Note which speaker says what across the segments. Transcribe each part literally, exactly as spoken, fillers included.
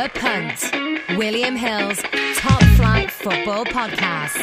Speaker 1: The Punt, William Hill's Top Flight Football Podcast.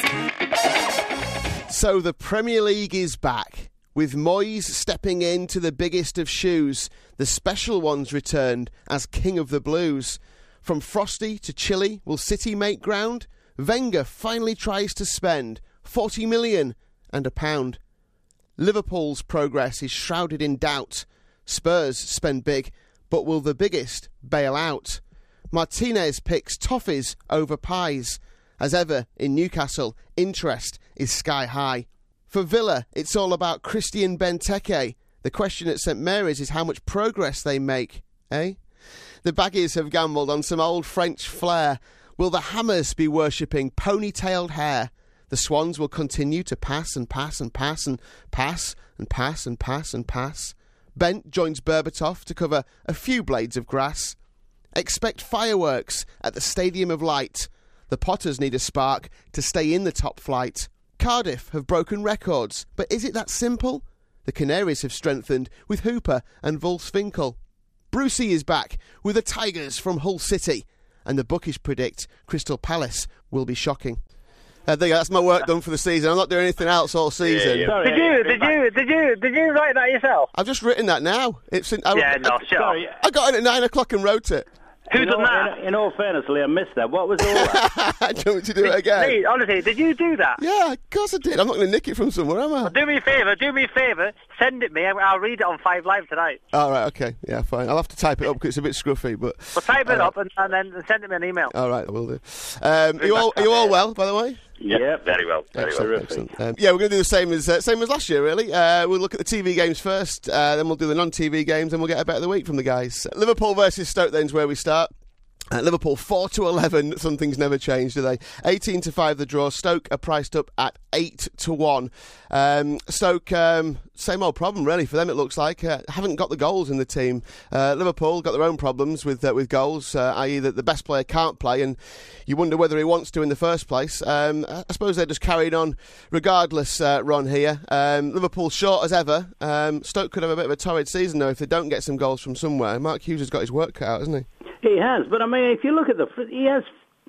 Speaker 2: So the Premier League is back, with Moyes stepping into the biggest of shoes. The special ones returned as King of the Blues. From frosty to chilly, will City make ground? Wenger finally tries to spend forty million and a pound. Liverpool's progress is shrouded in doubt. Spurs spend big, but will the biggest bail out? Martinez picks toffees over pies. As ever in Newcastle, interest is sky high. For Villa, it's all about Christian Benteke. The question at St Mary's is how much progress they make, eh? The Baggies have gambled on some old French flair. Will the Hammers be worshipping ponytailed hair? The Swans will continue to pass and pass and pass and pass and pass and pass and pass. Bent joins Berbatov to cover a few blades of grass. Expect fireworks at the Stadium of Light. The Potters need a spark to stay in the top flight. Cardiff have broken records, but is it that simple? The Canaries have strengthened with Hooper and Wolfswinkel. Brucey is back with the Tigers from Hull City, and the bookies predict Crystal Palace will be shocking. Uh, there you go, that's my work done for the season. I'm not doing anything else all season.
Speaker 3: Yeah, yeah. Did you? Did you? Did you? Did you write that yourself?
Speaker 2: I've just written that now. It's in, I,
Speaker 3: yeah, no,
Speaker 2: I,
Speaker 3: shut up.
Speaker 2: I got in at nine o'clock and wrote it.
Speaker 3: Who
Speaker 4: in
Speaker 3: done
Speaker 4: all,
Speaker 3: that?
Speaker 4: In, in all fairness, Lee, I missed that. What was all that?
Speaker 2: Do you want me to do it again?
Speaker 3: Lee, honestly, did you do that?
Speaker 2: Yeah, of course I did. I'm not going to nick it from somewhere, am I?
Speaker 3: Well, do me a favour, do me a favour, send it me, I'll read it on Five Live tonight.
Speaker 2: All right, okay, yeah, fine. I'll have to type it up because it's a bit scruffy, but...
Speaker 3: Well, type it
Speaker 2: uh,
Speaker 3: up and, and then send it me an email.
Speaker 2: All right, I will do. Um, are, you all, are you all well, by the way?
Speaker 4: Yeah,
Speaker 5: yeah, very well. Very
Speaker 2: excellent,
Speaker 5: well.
Speaker 2: excellent. Um, yeah, we're going to do the same as uh, same as last year, really. Uh, we'll look at the T V games first, uh, then we'll do the non-T V games, and we'll get a bet of the week from the guys. Liverpool versus Stoke, then's where we start. Uh, Liverpool four to eleven. Something's never changed, do they? eighteen to five the draw. Stoke are priced up at eight to one. Um, Stoke, um, same old problem really for them. It looks like uh, haven't got the goals in the team. Uh, Liverpool got their own problems with uh, with goals, uh, that is, that the best player can't play, and you wonder whether he wants to in the first place. Um, I suppose they're just carried on regardless. Uh, Ron here. Um, Liverpool short as ever. Um, Stoke could have a bit of a torrid season though if they don't get some goals from somewhere. Mark Hughes has got his work cut out, hasn't he?
Speaker 4: He has, but I mean, if you look at the, he has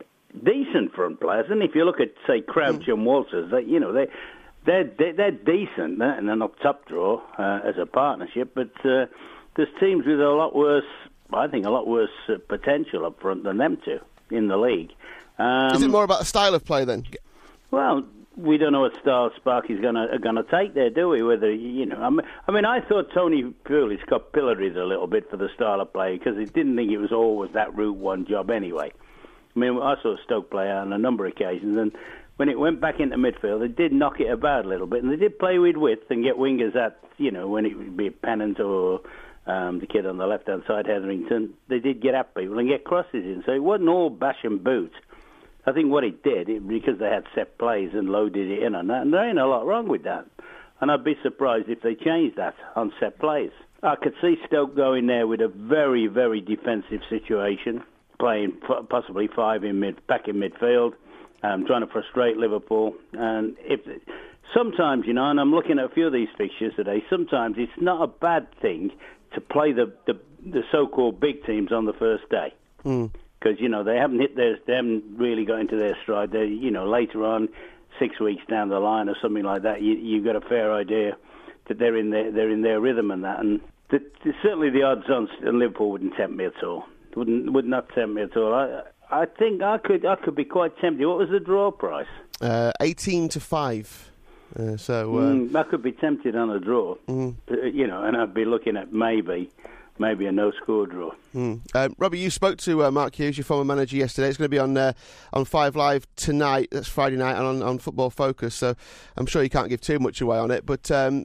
Speaker 4: decent front players, and if you look at say Crouch mm. and Walters, they, you know, they, they're they're, they're decent, and they're not top draw uh, as a partnership. But uh, there's teams with a lot worse, I think, a lot worse uh, potential up front than them two in the league. Um,
Speaker 2: Is it more about the style of play then?
Speaker 4: Well, we don't know what style Sparky's going to going to take there, do we? Whether you know, I mean, I mean, I thought Tony Pulis got pilloried a little bit for the style of play because he didn't think it was always that route one job anyway. I mean, I saw Stoke play on a number of occasions, and when it went back into midfield, they did knock it about a little bit, and they did play with width and get wingers at, you know, when it would be Pennant or um, the kid on the left hand side, Hetherington. They did get at people and get crosses in, so it wasn't all bash and boot. I think what it did, it, because they had set plays and loaded it in on that, and there ain't a lot wrong with that. And I'd be surprised if they changed that on set plays. I could see Stoke going there with a very, very defensive situation, playing possibly five in mid, back in midfield, um, trying to frustrate Liverpool. And if sometimes, you know, and I'm looking at a few of these fixtures today, sometimes it's not a bad thing to play the, the, the so-called big teams on the first day.
Speaker 2: Mm.
Speaker 4: Because, you know, they haven't hit their, they haven't really got into their stride. They, you know, later on, six weeks down the line or something like that, you, you've got a fair idea that they're in their, they're in their rhythm and that. And the, the, certainly the odds on Liverpool wouldn't tempt me at all. Wouldn't would not tempt me at all. I I think I could I could be quite tempted. What was the draw price?
Speaker 2: Uh, eighteen to five. Uh, so uh,
Speaker 4: mm, I could be tempted on a draw.
Speaker 2: Mm.
Speaker 4: Uh, you know, and I'd be looking at maybe. Maybe a no-score draw.
Speaker 2: Mm. Um, Robbie, you spoke to uh, Mark Hughes, your former manager, yesterday. It's going to be on uh, on Five Live tonight. That's Friday night, and on, on Football Focus. So I'm sure you can't give too much away on it. But um,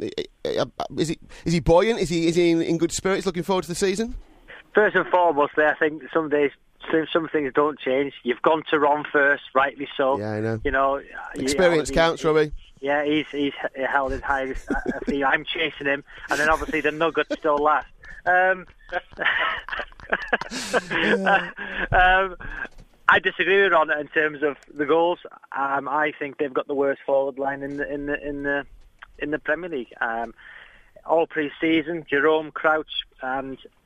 Speaker 2: is he is he buoyant? Is he is he in, in good spirits? Looking forward to the season.
Speaker 3: First and foremost, I think some days some things don't change. You've gone to Ron first, rightly so.
Speaker 2: Yeah, I know.
Speaker 3: You know,
Speaker 2: experience
Speaker 3: you,
Speaker 2: counts, Robbie.
Speaker 3: Yeah, he's he's held his highest. I'm chasing him, and then obviously the Nuggets still last. Um, um, I disagree with Ron in terms of the goals. Um, I think they've got the worst forward line in the in the in the in the Premier League. Um, all pre-season, Jerome, Crouch, and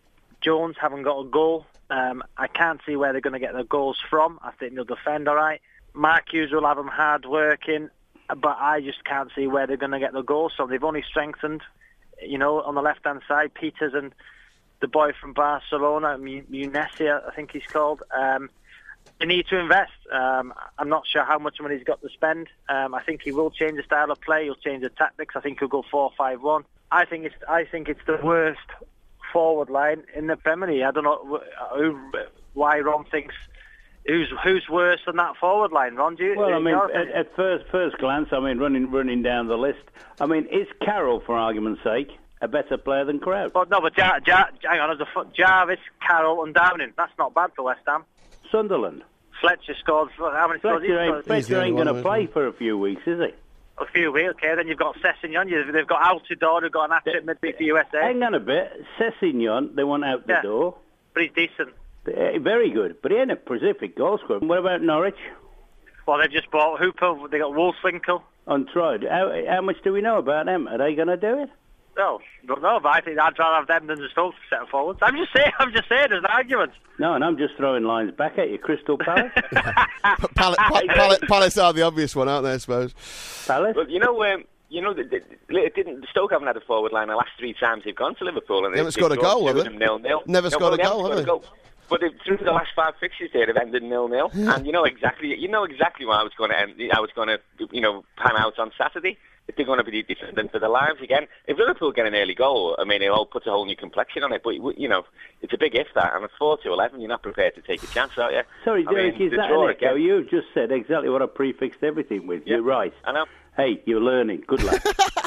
Speaker 3: Jones haven't got a goal. Um, I can't see where they're going to get their goals from. I think they'll defend all right. Mark Hughes will have them hard working, but I just can't see where they're going to get the goals from. They've only strengthened, you know, on the left-hand side, Peters and the boy from Barcelona, Munesia, I think he's called. Um, they need to invest. Um, I'm not sure how much money he's got to spend. Um, I think he will change the style of play. He'll change the tactics. I think he'll go four five one. I think it's I think it's the worst forward line in the Premier League. I don't know who, why Ron thinks who's who's worse than that forward line. Ron, do you?
Speaker 4: Well, I mean, at, at first first glance, I mean, running running down the list, I mean, is Carroll, for argument's sake, a better player than Crouch?
Speaker 3: Well, no, but Jar, Jar, hang on, as a foot, Jarvis, Carroll, and Downing. That's not bad for West Ham.
Speaker 4: Sunderland.
Speaker 3: Fletcher scored. How many scores?
Speaker 4: Fletcher ain't, Fletcher ain't going to play for a few weeks, is he?
Speaker 3: A few weeks, okay. Then you've got Sessegnon. They've got Altidore, who've got an hat-trick midweek for U S A.
Speaker 4: Hang on a bit. Sessegnon, they want out the
Speaker 3: yeah,
Speaker 4: door.
Speaker 3: But he's decent.
Speaker 4: Uh, very good. But he ain't a prolific goal scorer. What about Norwich?
Speaker 3: Well, they've just bought Hooper. They got Wolfswinkel.
Speaker 4: Untried. How, how much do we know about them? Are they going to do it?
Speaker 3: No, don't know, but I think I'd rather have them than the Stoke set forwards. I'm just saying, I'm just saying, there's an argument.
Speaker 4: No, and I'm just throwing lines back at you. Crystal Palace?
Speaker 2: Palace, Palace, Palace are the obvious one, aren't they, I suppose?
Speaker 4: Palace?
Speaker 5: Well, you know, um, you know, the, the, the, didn't Stoke haven't had a forward line the last three times they've gone to Liverpool, and
Speaker 2: they
Speaker 5: they
Speaker 2: haven't scored a goal, have they?
Speaker 5: Nil nil.
Speaker 2: Never
Speaker 5: no,
Speaker 2: scored
Speaker 5: well,
Speaker 2: a goal, have they?
Speaker 5: Goal. But they, through the last five fixtures, they have ended nil nil, and you know exactly, you know exactly why I was going to end. I was going to, you know, pan out on Saturday. If they're going to be defending for their lives again, if Liverpool get an early goal, I mean, it all puts a whole new complexion on it. But you know, it's a big if that, and at four to eleven, you're not prepared to take a chance, are you?
Speaker 4: Sorry, Derek,
Speaker 5: I mean,
Speaker 4: is that an echo? You've just said exactly what I prefixed everything with.
Speaker 5: Yeah,
Speaker 4: you're right.
Speaker 5: I know.
Speaker 4: Hey, you're learning. Good luck.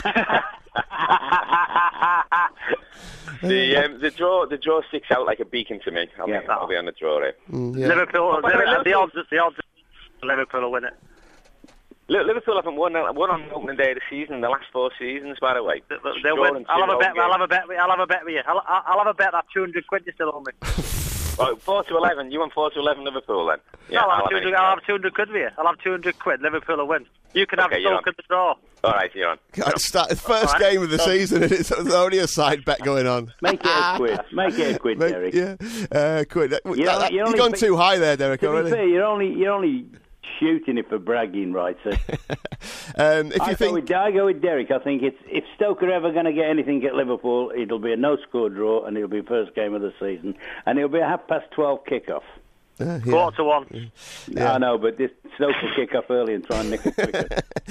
Speaker 5: the um, the draw the draw sticks out like a beacon to me. I'll,
Speaker 4: yeah.
Speaker 5: be, I'll be on the draw here.
Speaker 2: Mm, yeah.
Speaker 3: Liverpool,
Speaker 5: oh,
Speaker 3: Liverpool,
Speaker 5: Liverpool,
Speaker 3: the odds, the odds, Liverpool will win it.
Speaker 5: Liverpool haven't won, won on the opening day of the season in the last four seasons, by the way.
Speaker 3: They'll win. I'll have a bet. I'll have a bet. I'll have a bet with you. I'll, I'll have a bet that two hundred quid you still owe me.
Speaker 5: Well, four to eleven. You want four to eleven Liverpool then?
Speaker 3: Yeah, no, I'll, have two hundred, I'll have two hundred quid with you. I'll have two hundred quid. Liverpool will win. You can have
Speaker 5: okay,
Speaker 3: Stoke at the draw.
Speaker 5: All right, you're on.
Speaker 2: God, it's the first
Speaker 3: right.
Speaker 2: game of the season, and it's there's only a side bet going on.
Speaker 4: Make it a quid. Make it a quid,
Speaker 2: Make,
Speaker 4: Derek.
Speaker 2: Yeah, uh, quid. That,
Speaker 4: You're,
Speaker 2: that,
Speaker 4: you're
Speaker 2: you've gone
Speaker 4: be,
Speaker 2: too high there, Derek.
Speaker 4: To
Speaker 2: already.
Speaker 4: be fair, you're only you're only shooting it for bragging rights. So.
Speaker 2: um, if
Speaker 4: I
Speaker 2: you
Speaker 4: go
Speaker 2: think,
Speaker 4: with, I go with Derek. I think it's if Stoke are ever going to get anything at Liverpool, it'll be a no-score draw, and it'll be first game of the season, and it'll be a half past twelve kick-off.
Speaker 2: Uh, yeah.
Speaker 3: Quarter to one.
Speaker 4: Yeah. I know, but this Stoke will kick off early and try and nick it quicker.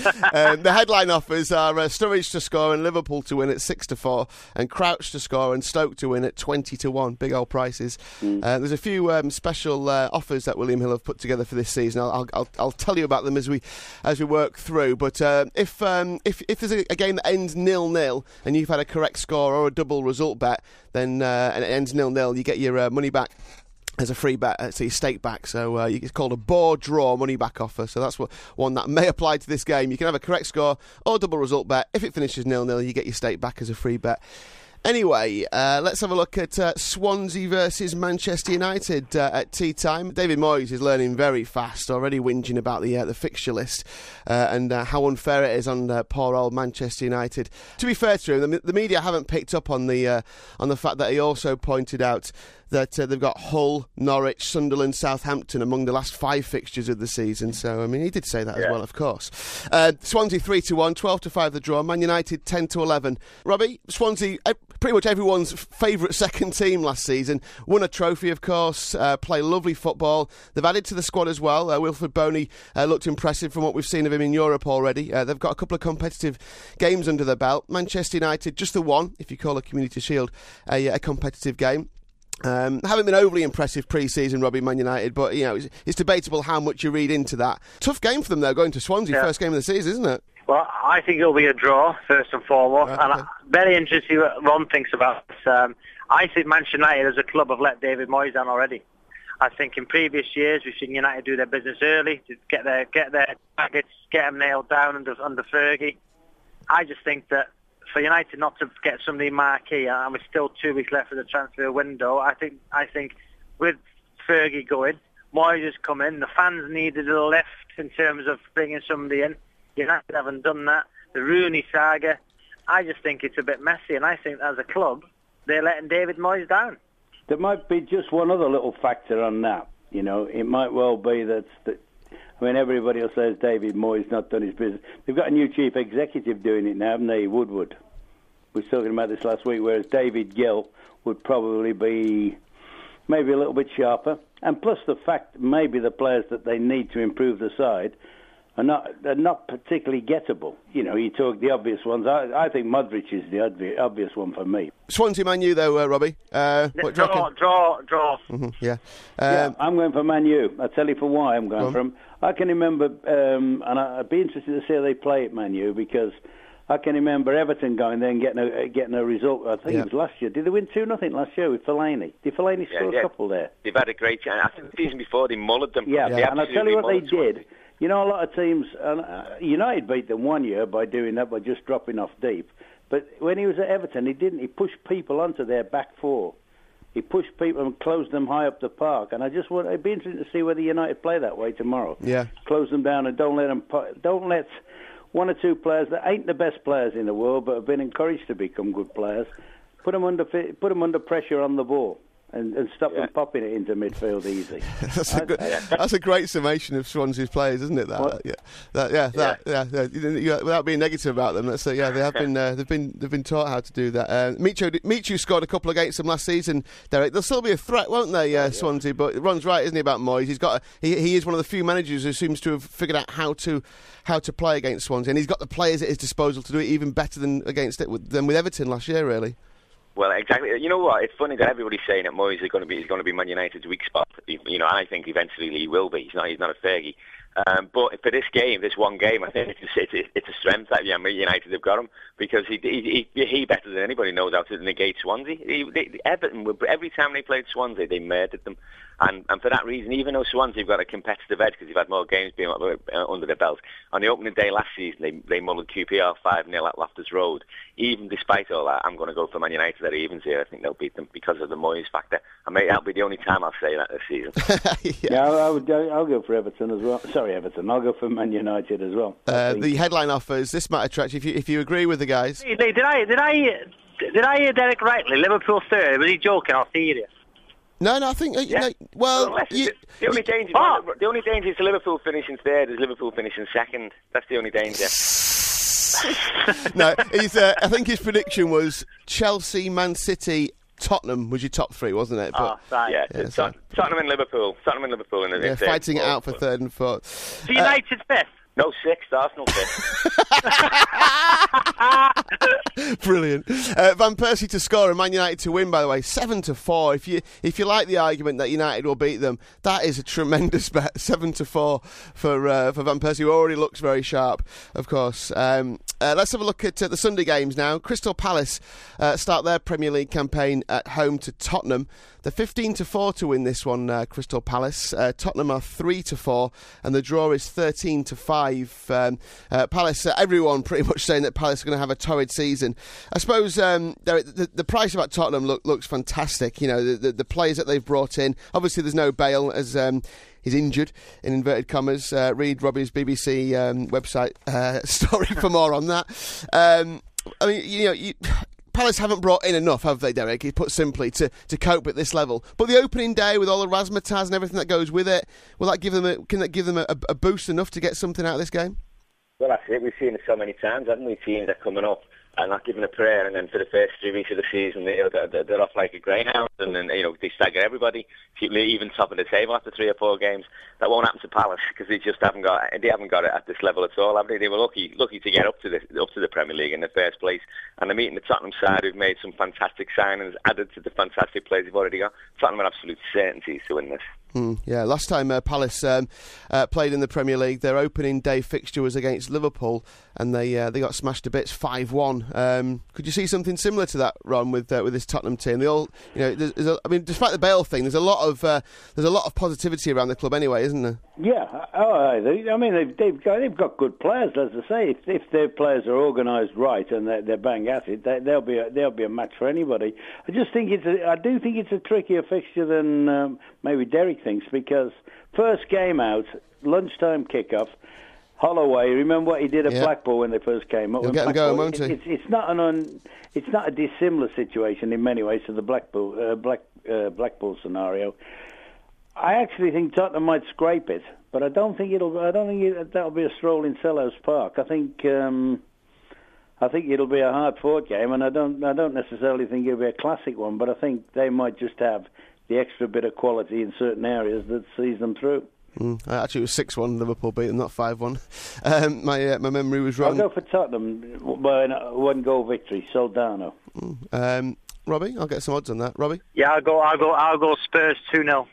Speaker 2: um, the headline offers are uh, Sturridge to score and Liverpool to win at six to four, and Crouch to score and Stoke to win at twenty to one. Big old prices. Mm. Uh, there's a few um, special uh, offers that William Hill have put together for this season. I'll, I'll, I'll, I'll tell you about them as we as we work through. But uh, if um, if if there's a, a game that ends nil nil and you've had a correct score or a double result bet, then uh, and it ends nil nil, you get your uh, money back as a free bet, uh, so your stake back. So uh, it's called a board draw money back offer. So that's what one that may apply to this game. You can have a correct score or double result bet. If it finishes nil nil, you get your stake back as a free bet. Anyway, uh, let's have a look at uh, Swansea versus Manchester United uh, at tea time. David Moyes is learning very fast, already whinging about the uh, the fixture list uh, and uh, how unfair it is on uh, poor old Manchester United. To be fair to him, the, the media haven't picked up on the uh, on the fact that he also pointed out that uh, they've got Hull, Norwich, Sunderland, Southampton among the last five fixtures of the season. So, I mean, he did say that yeah. as well, of course. Uh, Swansea three to one, twelve to five the draw. Man United ten to eleven. Robbie, Swansea, uh, pretty much everyone's favourite second team last season. Won a trophy, of course, uh, play lovely football. They've added to the squad as well. Uh, Wilfred Boney uh, looked impressive from what we've seen of him in Europe already. Uh, they've got a couple of competitive games under their belt. Manchester United, just the one, if you call a Community Shield a, a competitive game. Um, haven't been overly impressive pre-season, Robbie, Man United, but you know it's, it's debatable how much you read into that. Tough game for them though, going to Swansea, yeah. First game of the season, isn't it?
Speaker 3: Well, I think it'll be a draw first and foremost, right, and okay. I'm very interested to see what Ron thinks about this. Um, I think Manchester United as a club have let David Moyes down already. I think in previous years we've seen United do their business early, to get their get their targets, get them nailed down under under Fergie. I just think that for United not to get somebody marquee, and we're still two weeks left of the transfer window, I think I think with Fergie going, Moyes has come in, the fans needed a lift in terms of bringing somebody in. United haven't done that. The Rooney saga, I just think it's a bit messy, and I think as a club, they're letting David Moyes down.
Speaker 4: there might be just one other little factor on that. You know, it might well be that, that I mean, everybody will say David Moyes not done his business. They've got a new chief executive doing it now, haven't they, Woodward? We were talking about this last week, whereas David Gill would probably be maybe a little bit sharper. And plus the fact maybe the players that they need to improve the side are not they're not particularly gettable. You know, you talk the obvious ones. I, I think Modric is the obvi- obvious one for me.
Speaker 2: Swansea Man U, though, uh, Robbie. Uh, what do you
Speaker 3: draw,
Speaker 2: reckon?
Speaker 3: draw, draw.
Speaker 2: Mm-hmm, yeah. Um,
Speaker 4: yeah, I'm going for Man U. I'll tell you for why I'm going for them. I can remember, um, and I'd be interested to see how they play at Man U, because I can remember Everton going there and getting a, getting a result. I think yeah. it was last year. Did they win two nothing last year with Fellaini? Did Fellaini
Speaker 5: yeah,
Speaker 4: score
Speaker 5: yeah.
Speaker 4: a couple there?
Speaker 5: They've had a great chance. I think the season before they mullered them.
Speaker 4: Yeah,
Speaker 5: they
Speaker 4: yeah. and I'll tell you what they did.
Speaker 5: Swansea.
Speaker 4: You know, a lot of teams, uh, United beat them one year by doing that, by just dropping off deep. But when he was at Everton, he didn't. He pushed people onto their back four. He pushed people and closed them high up the park. And I just want, it'd be interesting to see whether United play that way tomorrow.
Speaker 2: Yeah.
Speaker 4: Close them down and don't let them, don't let one or two players that ain't the best players in the world but have been encouraged to become good players, put them under, put them under pressure on the ball. And, and stop yeah. them popping it into midfield easy.
Speaker 2: that's, a good, that's a great summation of Swansea's players, isn't it? That,
Speaker 4: what?
Speaker 2: yeah, that, yeah, that, yeah. yeah, yeah. You, without being negative about them, that's uh, yeah, they have been, uh, they've been, they've been taught how to do that. Uh, Michu, Michu scored a couple against them last season. Derek, they'll still be a threat, won't they, uh, Swansea? But Ron's right, isn't he, about Moyes? He's got, a, he, he is one of the few managers who seems to have figured out how to, how to play against Swansea, and he's got the players at his disposal to do it even better than against it with, than with Everton last year, really.
Speaker 5: Well, exactly. You know what? It's funny that everybody's saying that Moyes is going to be is going to be Man United's weak spot. You know, I think eventually he will be. He's not. He's not a Fergie. Um, but for this game, this one game, I think it's a, it's, it's a strength that yeah, United have got him, because he he, he he better than anybody knows how to negate Swansea. He, they, Everton, every time they played Swansea, they murdered them. And, and for that reason, even though Swansea have got a competitive edge because they've had more games being under their belt, on the opening day last season, they, they mullered Q P R five nil at Loftus Road. Even despite all that, I'm going to go for Man United at evens here. I think they'll beat them because of the Moyes factor. And maybe that'll be the only time I'll say that this season.
Speaker 4: yeah, yeah I would, I'll go for Everton as well. Sorry, Everton. I'll go for Man United as well.
Speaker 2: Uh, the headline offers, this might attract you if you, if you agree with the guys.
Speaker 3: Did I, did I, did I hear Derek rightly? Liverpool third? Was he joking or serious?
Speaker 2: No, no, I think. Uh,
Speaker 5: yeah.
Speaker 2: no, well,
Speaker 5: well
Speaker 2: you,
Speaker 5: the only danger, oh. the only danger is Liverpool finishing third, is Liverpool finishing second. That's the only danger.
Speaker 2: no, he's, uh, I think his prediction was Chelsea, Man City, Tottenham was your top three, wasn't it?
Speaker 3: But, oh, right.
Speaker 5: Yeah,
Speaker 2: yeah
Speaker 5: Tot-
Speaker 2: so.
Speaker 5: Tottenham and Liverpool, Tottenham and Liverpool in the
Speaker 2: yeah, fighting it out for third and fourth.
Speaker 3: So United uh, fifth.
Speaker 5: No, sixth, Arsenal fifth.
Speaker 2: Brilliant. Uh, Van Persie to score and Man United to win, by the way, seven to four. If you if you like the argument that United will beat them, that is a tremendous bet. seven to four for uh, for Van Persie, who already looks very sharp, of course. Um, uh, let's have a look at uh, the Sunday games now. Crystal Palace uh, start their Premier League campaign at home to Tottenham. They're fifteen to four to win this one, uh, Crystal Palace. Uh, Tottenham are three to four, and the draw is thirteen to five. Um, uh, Palace, uh, everyone pretty much saying that Palace are going to have a torrid season. I suppose um, the, the price about Tottenham look, looks fantastic. You know, the, the, the players that they've brought in. Obviously, there's no Bale as um, he's injured, in inverted commas. Uh, read Robbie's B B C um, website uh, story for more on that. Um, I mean, you know, you, Palace haven't brought in enough, have they, Derek? He put simply, to, to cope at this level. But the opening day with all the razzmatazz and everything that goes with it, will that give them a, can that give them a, a boost enough to get something out of this game?
Speaker 5: Well, that's it. We've seen it so many times, haven't we? Teams that are coming up and not giving a prayer, and then for the first three weeks of the season, they, they're, they're off like a greyhound, and then you know they stagger everybody, even top of the table after three or four games. That won't happen to Palace because they just haven't got they haven't got it at this level at all, have they? They were lucky lucky to get up to the up to the Premier League in the first place, and they're meeting the Tottenham side who've made some fantastic signings, added to the fantastic players they've already got. Tottenham are absolute certainties to win this.
Speaker 2: Mm, yeah, last time uh, Palace um, uh, played in the Premier League, their opening day fixture was against Liverpool, and they uh, they got smashed to bits five one. Um, could you see something similar to that, Ron, with uh, with this Tottenham team? They all, you know, there's, there's a, I mean, despite the Bale thing, there's a lot of uh, there's a lot of positivity around the club anyway, isn't there?
Speaker 4: Yeah, oh, they, I mean, they've they've got, they've got good players, as I say. If, if their players are organised right and they're, they're bang at it, they, they'll be a, they'll be a match for anybody. I just think it's a, I do think it's a trickier fixture than um, maybe Derek thinks, because first game out, lunchtime kickoff. Holloway, remember what he did at
Speaker 2: yeah.
Speaker 4: Blackpool when they first came up?
Speaker 2: He'll get them going, won't he?
Speaker 4: It's, it's not an un, it's not a dissimilar situation in many ways to the Blackpool uh, Black uh, Blackpool scenario. I actually think Tottenham might scrape it, but I don't think it'll. I don't think it, that'll be a stroll in Selhurst Park. I think. Um, I think it'll be a hard-fought game, and I don't. I don't necessarily think it'll be a classic one, but I think they might just have the extra bit of quality in certain areas that sees them through.
Speaker 2: Mm, actually, it was six one. Liverpool beat them, not five one. Um, my uh, my memory was wrong.
Speaker 4: I'll go for Tottenham by a one-goal victory. Soldano.
Speaker 2: Mm. Um, Robbie, I'll get some odds on that. Robbie?
Speaker 3: Yeah, I'll go. I'll go. I'll go. Spurs two nil.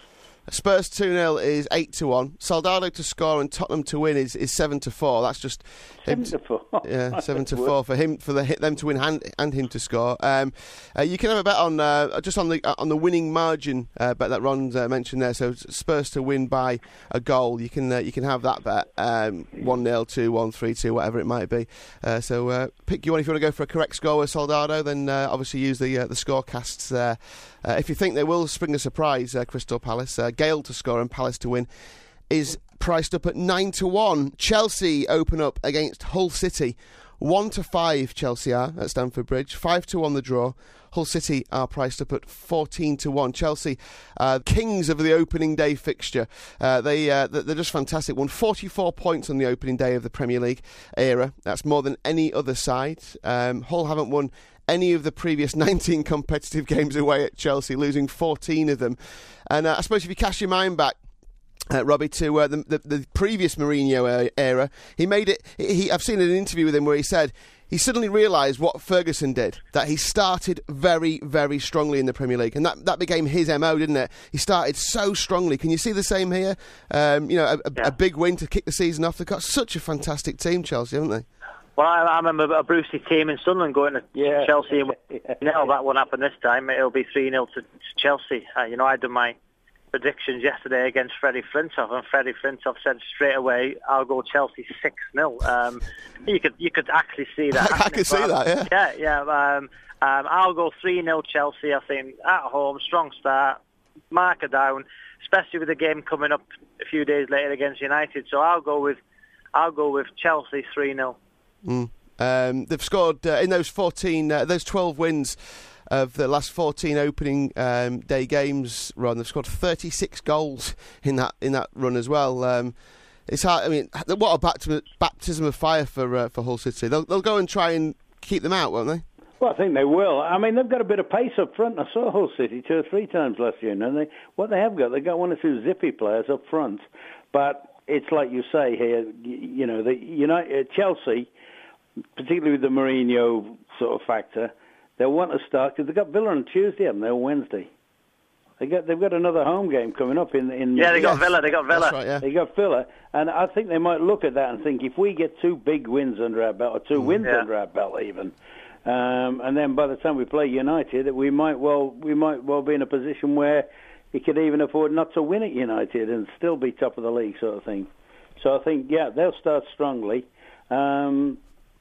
Speaker 2: Spurs two nil is eight to one. Soldado to score and Tottenham to win is, is seven to four. That's just
Speaker 4: seven to four.
Speaker 2: Yeah, seven to four for him for the hit them to win and, and him to score. Um, uh, you can have a bet on uh, just on the uh, on the winning margin uh, bet that Ron uh, mentioned there. So Spurs to win by a goal. You can uh, you can have that bet um, one nil, two one, three two, whatever it might be. Uh, so uh, pick you one if you want to go for a correct score with Soldado. Then uh, obviously use the uh, the scorecasts there. Uh, if you think they will spring a surprise, uh, Crystal Palace, uh, Gale to score and Palace to win is priced up at nine to one. Chelsea open up against Hull City. one to five Chelsea are at Stamford Bridge. five to one the draw. Hull City are priced up at fourteen to one. Chelsea, uh, kings of the opening day fixture. Uh, they, uh, they're just fantastic. Won forty-four points on the opening day of the Premier League era. That's more than any other side. Um, Hull haven't won any of the previous nineteen competitive games away at Chelsea, losing fourteen of them. And uh, I suppose if you cast your mind back, Uh, Robbie, to uh, the, the, the previous Mourinho era, he made it. He, I've seen an interview with him where he said he suddenly realised what Ferguson did, that he started very, very strongly in the Premier League, and that, that became his M O, didn't it? He started so strongly. Can you see the same here? Um, you know, a, a,
Speaker 3: yeah.
Speaker 2: a big win to kick the season off. They've got such a fantastic team, Chelsea, haven't they?
Speaker 3: Well, I, I remember a Brucey team in Sunderland going to
Speaker 4: yeah.
Speaker 3: Chelsea. And yeah. No, that won't happen this time. It'll be three nil to Chelsea. Uh, you know, I did my predictions yesterday against Freddie Flintoff, and Freddie Flintoff said straight away, "I'll go Chelsea six nil." Um, you could you could actually see that.
Speaker 2: I could see that,
Speaker 3: yeah. Yeah, yeah. Um, um, I'll go three nil Chelsea. I think at home, strong start, marker down, especially with the game coming up a few days later against United. So I'll go with I'll go with Chelsea three nil.
Speaker 2: Mm. Um, they've scored uh, in those fourteen, uh, those twelve wins of the last fourteen opening um, day games. Ron, they've scored thirty-six goals in that in that run as well. Um, it's hard. I mean, what a baptism, baptism of fire for uh, for Hull City. They'll they'll go and try and keep them out, won't they?
Speaker 4: Well, I think they will. I mean, they've got a bit of pace up front. I saw Hull City two or three times last year, and they what they have got, they've got one or two zippy players up front. But it's like you say here, you, you know, the United, Chelsea, particularly with the Mourinho sort of factor, they'll want to start because they've got Villa on Tuesday, haven't they, on Wednesday? They got they've got another home game coming up in in.
Speaker 3: Yeah, they got
Speaker 2: yes.
Speaker 3: Villa. They got Villa.
Speaker 2: That's right, yeah.
Speaker 4: They got Villa, and I think they might look at that and think if we get two big wins under our belt, or two mm. wins
Speaker 3: yeah.
Speaker 4: under our belt, even, um, and then by the time we play United, we might well we might well be in a position where he could even afford not to win at United and still be top of the league, sort of thing. So I think yeah, they'll start strongly. Um,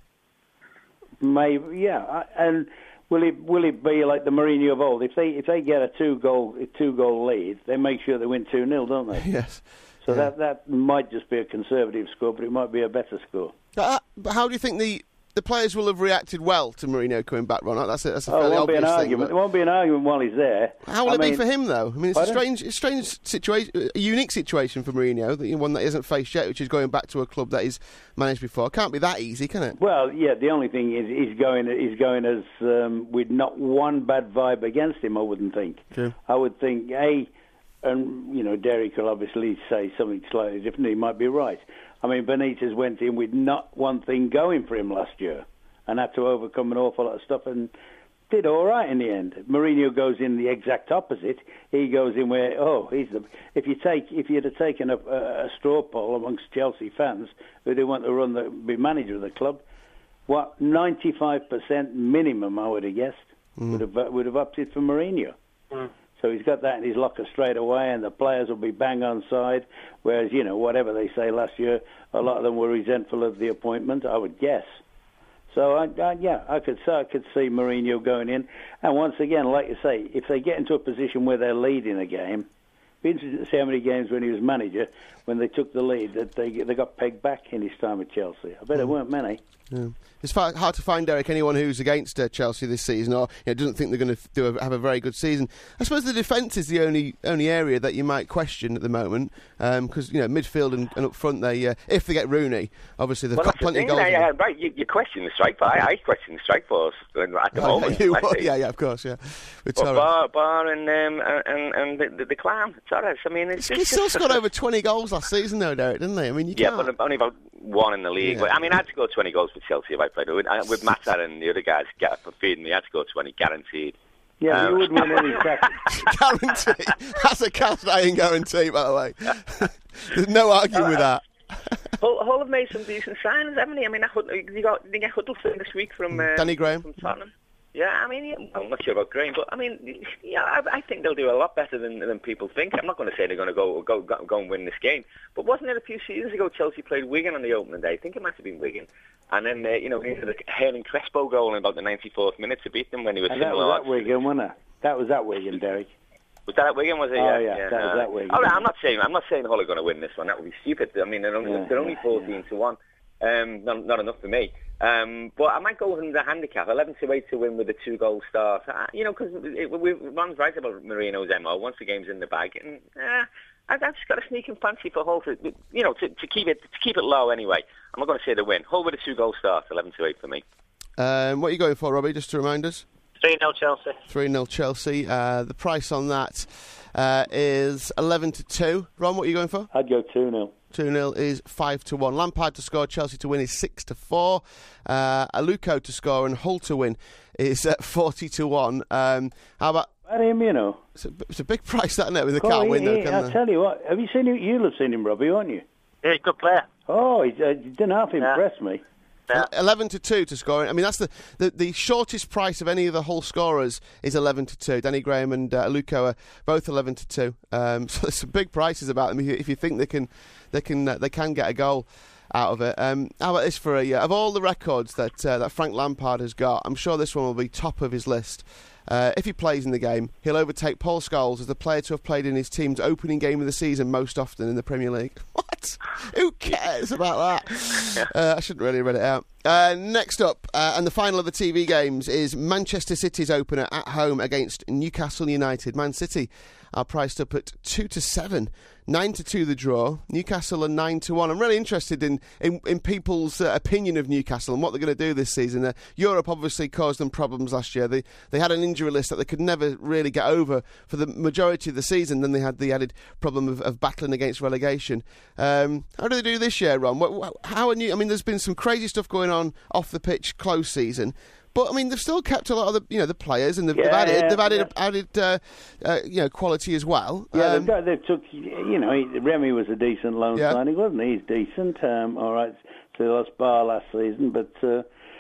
Speaker 4: maybe yeah, and. Will it will it be like the Mourinho of old? If they if they get a two goal a two goal lead, they make sure they win two nil, don't they?
Speaker 2: Yes.
Speaker 4: So
Speaker 2: yeah.
Speaker 4: that that might just be a conservative score, but it might be a better score.
Speaker 2: Uh, but how do you think the, the players will have reacted well to Mourinho coming back, Ron? That's a, that's a
Speaker 4: oh,
Speaker 2: fairly
Speaker 4: it won't be an
Speaker 2: obvious
Speaker 4: argument.
Speaker 2: thing,
Speaker 4: It won't be an argument while he's there.
Speaker 2: How will
Speaker 4: I
Speaker 2: it
Speaker 4: mean,
Speaker 2: be for him, though? I mean, it's
Speaker 4: pardon?
Speaker 2: a strange, it's a strange situation, a unique situation for Mourinho, the one that he hasn't faced yet, which is going back to a club that he's managed before. It can't be that easy, can it?
Speaker 4: Well, yeah. The only thing is he's going he's going as um, with not one bad vibe against him. I wouldn't think.
Speaker 2: True.
Speaker 4: I would think a, and you know, Derek will obviously say something slightly different. He might be right. I mean, Benitez went in with not one thing going for him last year, and had to overcome an awful lot of stuff, and did all right in the end. Mourinho goes in the exact opposite. He goes in where, oh, he's the. If you take, if you'd have taken a, a, a straw poll amongst Chelsea fans who they want to run the be manager of the club, what ninety-five percent minimum, I would have guessed, mm. would have would have opted for Mourinho. Mm. So he's got that in his locker straight away, and the players will be bang on side. Whereas, you know, whatever they say last year, a lot of them were resentful of the appointment, I would guess. So, I, I, yeah, I could, so I could see Mourinho going in. And once again, like you say, if they get into a position where they're leading a game, Be interesting to see how many games when he was manager, when they took the lead, that they they got pegged back in his time at Chelsea. I bet it weren't many.
Speaker 2: Yeah. It's hard to find, Derek, anyone who's against uh, Chelsea this season or you know, doesn't think they're going to do a, have a very good season. I suppose the defence is the only only area that you might question at the moment because um, you know midfield and, and up front, they uh, if they get Rooney, obviously they've
Speaker 5: well,
Speaker 2: got plenty
Speaker 5: the
Speaker 2: of goals.
Speaker 5: Yeah, right, you, you question the strike force. I, I question the strike force at the
Speaker 2: oh,
Speaker 5: moment.
Speaker 2: Yeah, you, yeah, yeah, of course, yeah. With
Speaker 5: well, Bar, Bar and um, and and the, the, the clown, Torres. I mean, it's,
Speaker 2: he
Speaker 5: it's
Speaker 2: still
Speaker 5: just,
Speaker 2: scored over twenty goals last season, though, Derek, didn't they? I mean, you
Speaker 5: yeah,
Speaker 2: can't.
Speaker 5: but only about one in the league. Yeah. But, I mean, I had to go twenty goals for Chelsea if I played with, with Mata and the other guys for feeding me. I had to go twenty, guaranteed.
Speaker 4: Yeah, um, you wouldn't win any practice.
Speaker 2: Guaranteed. That's a cast iron guarantee, by the way. There's no arguing uh, with that.
Speaker 5: Hull, Hull have made some decent signings, haven't they? I mean, you got you get Huddleston this week from uh,
Speaker 2: Danny Graham
Speaker 5: from Tottenham. Yeah, I mean, yeah, I'm not sure about Graham, but I mean, yeah, I, I think they'll do a lot better than than people think. I'm not going to say they're going to go go go and win this game, but wasn't it a few seasons ago Chelsea played Wigan on the opening day? I think it must have been Wigan, and then uh, you know, he had a Hernan Crespo goal in about the ninety-fourth minute to beat them when he was.
Speaker 4: And that was at Wigan, wasn't it? That was at Wigan, Derek.
Speaker 5: Was that at Wigan? Was it?
Speaker 4: Oh
Speaker 5: yeah,
Speaker 4: yeah,
Speaker 5: yeah
Speaker 4: that
Speaker 5: no.
Speaker 4: was at Wigan.
Speaker 5: All right, I'm not saying I'm not saying Hull are going to win this one. That would be stupid. I mean, they're only, yeah, they're only fourteen yeah. to one. Um, not, not enough for me. Um, but I might go with the handicap, eleven to eight to win with a two-goal start. Uh, you know, because Ron's right about Marino's M O. Once the game's in the bag, and uh, I've just got a sneaking fancy for Hull to, you know, to, to keep it to keep it low. Anyway, I'm not going to say the win. Hull with a two-goal start, eleven to eight for me.
Speaker 2: Um, what are you going for, Robbie? Just to remind us.
Speaker 3: three nil Chelsea.
Speaker 2: three nil Chelsea. Uh, the price on that uh, is eleven to two. Ron, what are you going for?
Speaker 4: I'd go two nil.
Speaker 2: two nil is five to one. Lampard to score, Chelsea to win is six to four. Uh, Aluko to score and Hull to win is uh, forty to one. Um, how about...
Speaker 4: At him, you know.
Speaker 2: It's a, it's a big price, that, isn't it? With the
Speaker 4: oh,
Speaker 2: can't
Speaker 4: he,
Speaker 2: win, though,
Speaker 4: he,
Speaker 2: can
Speaker 4: I'll
Speaker 2: they?
Speaker 4: tell you what. Have you seen him? You'll have seen him, Robbie, won't you?
Speaker 3: Yeah, good player.
Speaker 4: Oh, he, uh, he didn't half impress
Speaker 3: yeah.
Speaker 4: me.
Speaker 3: Yeah.
Speaker 2: eleven to two to score. I mean, that's the, the, the shortest price of any of the Hull scorers is eleven to two. Danny Graham and uh, Aluko are both eleven to two. Um, so there's some big prices about them if you, if you think they can they can uh, they can get a goal out of it. Um, how about this for a uh, of all the records that uh, that Frank Lampard has got, I'm sure this one will be top of his list. Uh, if he plays in the game, he'll overtake Paul Scholes as the player to have played in his team's opening game of the season most often in the Premier League. What? Who cares about that? Uh, I shouldn't really have read it out. Uh, next up, uh, and the final of the T V games, is Manchester City's opener at home against Newcastle United. Man City are priced up at two to seven. Nine to two the draw. Newcastle are nine to one. I'm really interested in in, in people's uh, opinion of Newcastle and what they're going to do this season. Uh, Europe obviously caused them problems last year. They they had an injury list that they could never really get over for the majority of the season. Then they had the added problem of, of battling against relegation. Um, how do they do this year, Ron? What, how are New? I mean, there's been some crazy stuff going on off the pitch, close season. But I mean, they've still kept a lot of the, you know, the players, and they've,
Speaker 4: yeah,
Speaker 2: they've added,
Speaker 4: yeah,
Speaker 2: they've added,
Speaker 4: yeah.
Speaker 2: added, uh, uh, you know, quality as well.
Speaker 4: Yeah,
Speaker 2: um,
Speaker 4: they've, they've took, you know, he, Remy was a decent loan
Speaker 2: yeah.
Speaker 4: signing, wasn't he? He's decent. Um, all right, so they lost Bar last season, but uh,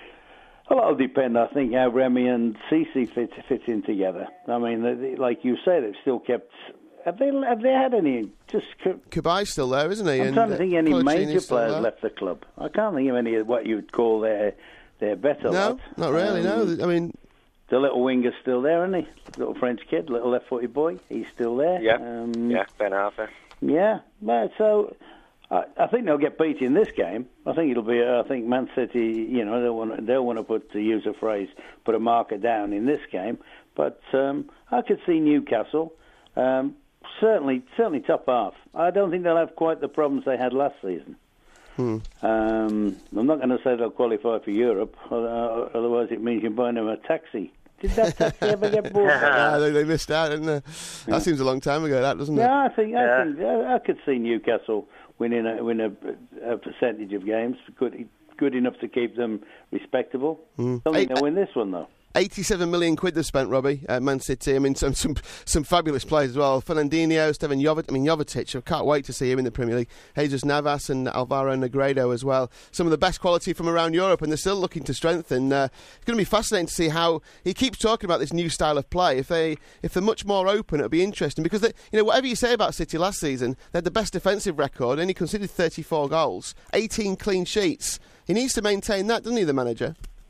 Speaker 4: a lot will depend, I think, how Remy and Cece fit fit in together. I mean, they, like you say, they've still kept. Have they have they had any? Just
Speaker 2: Kabai's still there, isn't he?
Speaker 4: I'm
Speaker 2: and,
Speaker 4: trying to think
Speaker 2: uh,
Speaker 4: any major
Speaker 2: still
Speaker 4: players
Speaker 2: there.
Speaker 4: left the club. I can't think of any of what you'd call their their better.
Speaker 2: No,
Speaker 4: lot.
Speaker 2: not really.
Speaker 4: Um,
Speaker 2: no, I mean.
Speaker 4: The little winger's still there, isn't he? Little French kid, little left-footed boy. He's still there.
Speaker 5: Yeah,
Speaker 4: um,
Speaker 5: yeah, Ben Arthur.
Speaker 4: Yeah, well, so I, I think they'll get beat in this game. I think it'll be. I think Man City, you know, they'll want to, they'll want to put, to use a phrase, put a marker down in this game. But um, I could see Newcastle um, certainly, certainly top half. I don't think they'll have quite the problems they had last season.
Speaker 2: Hmm.
Speaker 4: Um, I'm not going to say they'll qualify for Europe, uh, otherwise it means you're buying them a taxi. Did that taxi ever get bought?
Speaker 2: Yeah, they, they missed out, didn't they? That
Speaker 4: yeah.
Speaker 2: seems a long time ago, that, doesn't it?
Speaker 4: Yeah, I think I,
Speaker 3: Yeah.
Speaker 4: think, I, I could see Newcastle winning a, win a, a percentage of games, good, good enough to keep them respectable.
Speaker 2: Mm.
Speaker 4: I don't think
Speaker 2: Hey,
Speaker 4: they'll win this one, though.
Speaker 2: eighty-seven million quid they've spent, Robbie, at Man City. I mean, some some, some fabulous players as well. Fernandinho, Stevan Jovetic. I mean, Jovetic. I can't wait to see him in the Premier League. Jesus Navas and Alvaro Negredo as well. Some of the best quality from around Europe, and they're still looking to strengthen. Uh, it's going to be fascinating to see how he keeps talking about this new style of play. If they if they're much more open, it'll be interesting because they, you know, whatever you say about City last season, they had the best defensive record, and he conceded thirty-four goals, eighteen clean sheets. He needs to maintain that, doesn't he, the manager?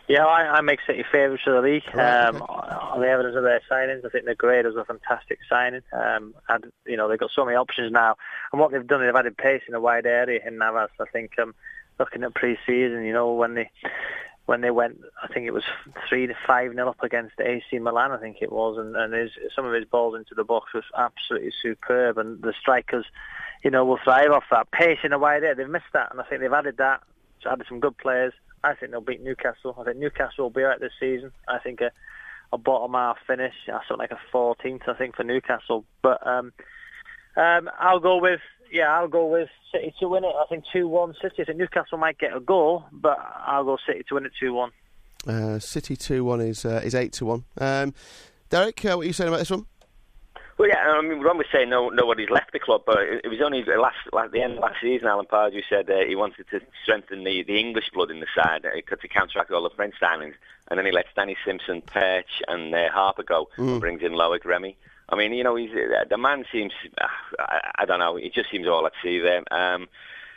Speaker 3: Yeah, I, I make City favourites for the league.
Speaker 2: Right,
Speaker 3: um,
Speaker 2: okay.
Speaker 3: On the evidence of their signings, I think they're great. It was a fantastic signing. Um, and you know, they've got so many options now. And what they've done, they've added pace in a wide area in Navas. I think um, looking at pre-season, you know, when they when they went, I think it was three to five nil up against A C Milan. I think it was, and, and his, some of his balls into the box was absolutely superb. And the strikers, you know, will thrive off that pace in a wide area. They've missed that, and I think they've added that. Added some good players. I think they'll beat Newcastle. I think Newcastle will be out this season. I think a, a bottom half finish, something like a fourteenth, I think, for Newcastle. But um, um, I'll go with yeah, I'll go with City to win it. I think two one City. I think Newcastle might get a goal, but I'll go City to win it two one.
Speaker 2: Uh, City two one is uh, is eight to one. Um, Derek, uh, what are you saying about this one?
Speaker 5: Well, yeah, I mean, Ron was saying no, nobody's left the club, but it was only the last, like the end of last season, Alan Pardew said uh, he wanted to strengthen the, the English blood in the side uh, to counteract all the French signings, and then he lets Danny Simpson, Perch, and uh, Harper go, mm. and brings in Loic Remy. I mean, you know, he's uh, the man seems, uh, I, I don't know, he just seems all at sea there. Um,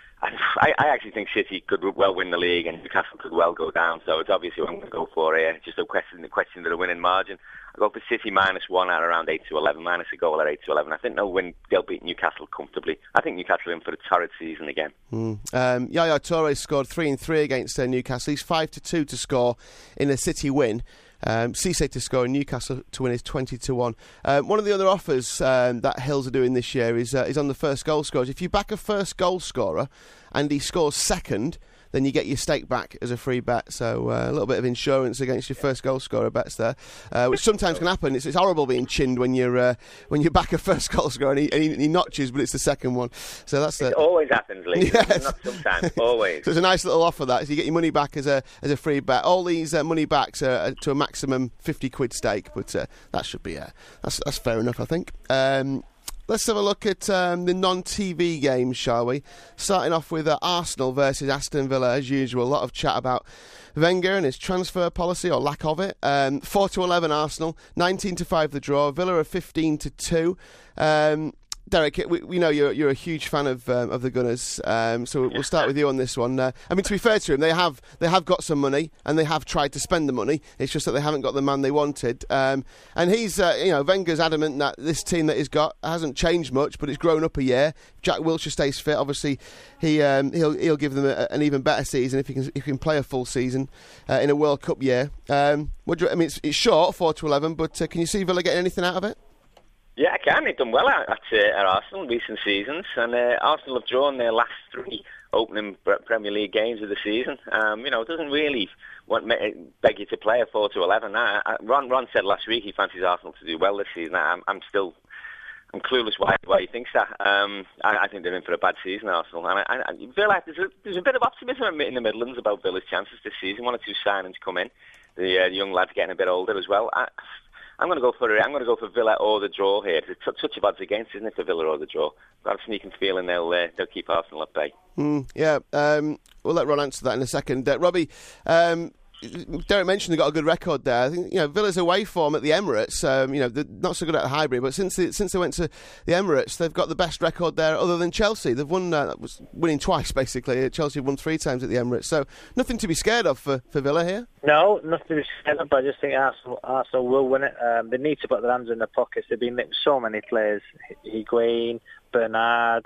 Speaker 5: I, I actually think City could well win the league and Newcastle could well go down, so it's obviously what I'm going to go for here. Just a question, the question of the winning margin. I go for City minus one at around eight to eleven, minus a goal at eight to eleven. I think they'll win. They'll beat Newcastle comfortably. I think Newcastle are in for a torrid season again.
Speaker 2: Mm. Um, Yaya Toure scored three and three against uh, Newcastle. He's five to two to score in a City win. Um, Cisse to score and Newcastle to win is twenty to one. Um, one of the other offers um, that Hills are doing this year is uh, is on the first goal scorers. If you back a first goal scorer and he scores second, then you get your stake back as a free bet. So uh, a little bit of insurance against your first goal scorer bets there, uh, which sometimes can happen. It's, it's horrible being chinned when you're uh, when you back a first goal scorer and he, and he, he notches, but it's the second one. So that's
Speaker 5: it.
Speaker 2: The,
Speaker 5: always happens, Lee. Yes. Not sometimes, always.
Speaker 2: So it's a nice little offer that. So you get your money back as a as a free bet. All these uh, money backs are to a maximum fifty quid stake, but uh, that should be uh, that's that's fair enough, I think. Um, Let's have a look at um, the non-T V games, shall we? Starting off with uh, Arsenal versus Aston Villa, as usual. A lot of chat about Wenger and his transfer policy, or lack of it. Um, four to eleven Arsenal, nineteen to five the draw. Villa are fifteen to two. Um, Derek, we, we know you're you're a huge fan of um, of the Gunners, um, so we'll start with you on this one. Uh, I mean, to be fair to him, they have they have got some money and they have tried to spend the money. It's just that they haven't got the man they wanted. Um, and he's, uh, you know, Wenger's adamant that this team that he's got hasn't changed much, but it's grown up a year. Jack Wilshere stays fit. Obviously, he um, he'll he'll give them a, an even better season if he can if he can play a full season uh, in a World Cup year. Um, what do you, I mean, it's, it's short, four to eleven, but uh, can you see Villa getting anything out of it?
Speaker 5: Yeah, I can. They've done well at, at, uh, at Arsenal in recent seasons, and uh, Arsenal have drawn their last three opening Premier League games of the season. Um, you know, it doesn't really want beg you to play a four to eleven. I, I, Ron Ron said last week he fancies Arsenal to do well this season. I, I'm, I'm still I'm clueless why why he thinks that. Um, I, I think they're in for a bad season, Arsenal. And I, I, I feel like there's a, there's a bit of optimism in the Midlands about Villa's chances this season. One or two signings come in. The, uh, the young lad's getting a bit older as well. I, I'm going to go for I'm going to go for Villa or the draw here. It's a touch of odds against, isn't it, for Villa or the draw? I've got a sneaking feeling they'll uh, they'll keep Arsenal at bay.
Speaker 2: Mm, yeah, um, we'll let Ron answer that in a second. Uh, Robbie, um, Derek mentioned they got a good record there. I think, you know, Villa's away form at the Emirates. Um, you know, they're not so good at Highbury, but since they, since they went to the Emirates, they've got the best record there, other than Chelsea. They've won, uh, was winning twice basically. Chelsea have won three times at the Emirates, so nothing to be scared of for, for Villa here.
Speaker 3: No, nothing to be scared of. But I just think Arsenal, Arsenal will win it. Um, they need to put their hands in their pockets. They've been linked with so many players: Higuain, Bernard,